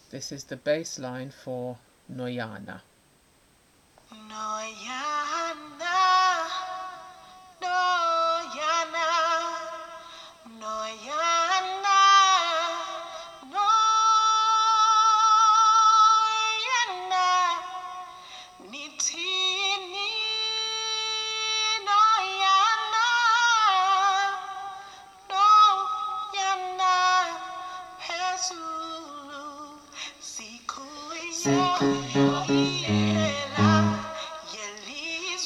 This is the bass line for Noyana. Noyana, Noyana, Noyana, Noyana, Nitini, Noyana, Noyana, Pesulu, Sikuya, Yohila, Yelis,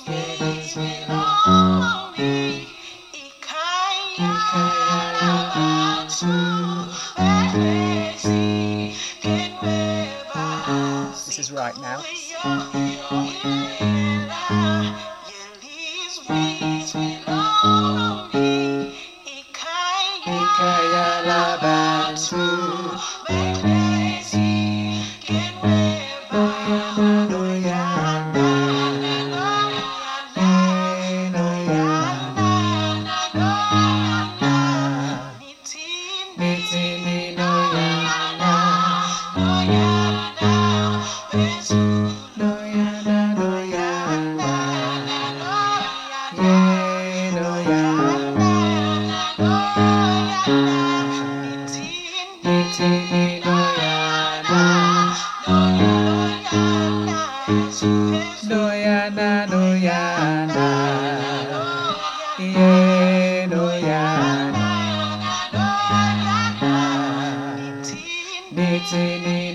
Wiloli, Ikaya, Labantu, Berezi, Kenweba. This is right now. Ikaya Labantu, Noyana, Noyana, yeah, Noyana, Noyana,